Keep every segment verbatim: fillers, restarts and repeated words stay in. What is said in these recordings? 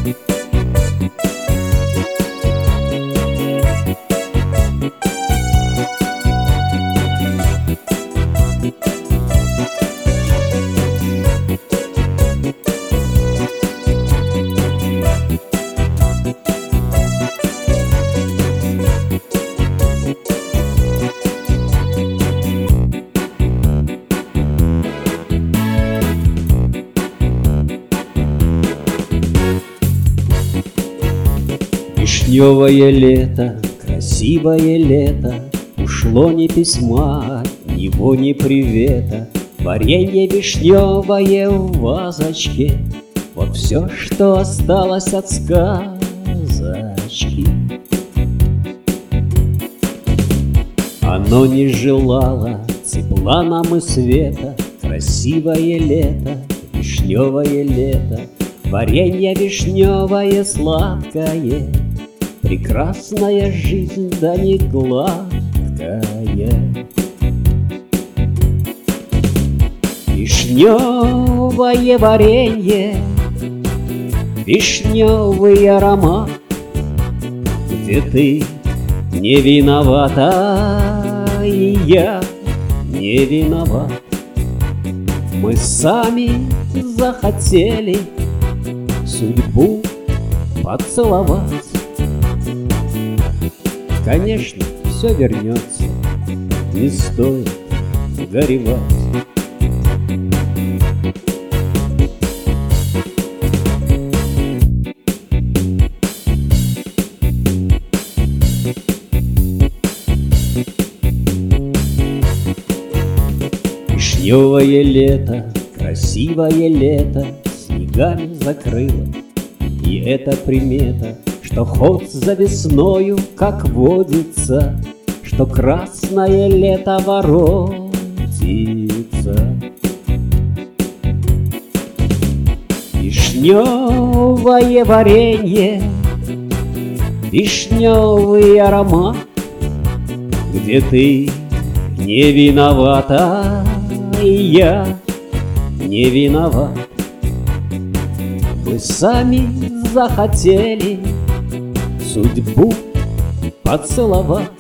Вишневое лето, красивое лето, ушло ни письма, ни его, ни привета. Варенье вишневое в вазочке, вот все, что осталось от сказочки. Оно не желало тепла нам и света, красивое лето, вишневое лето, варенье вишневое сладкое, прекрасная жизнь, да не гладкая. Вишневое варенье, вишневый аромат, где ты не виновата, и я не виноват. Мы сами захотели судьбу поцеловать. Конечно, все вернется, не стоит горевать. Вишневое лето, красивое лето, снегами закрыло, и это примета, что ход за весною, как водится, что красное лето воротится. Вишневое варенье, вишневый аромат, где ты не виновата, и я не виноват. Мы сами захотели судьбу поцеловать.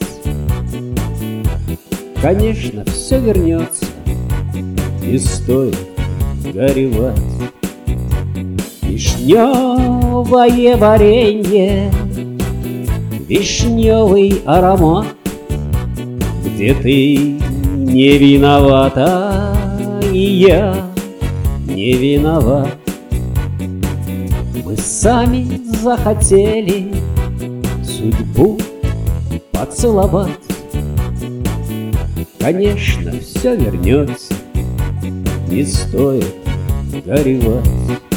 Конечно, все вернется, не стоит горевать. Вишневое варенье, вишневый аромат, где ты не виновата, и я не виноват. Мы сами захотели судьбу поцеловать. Конечно, все вернется, не стоит горевать.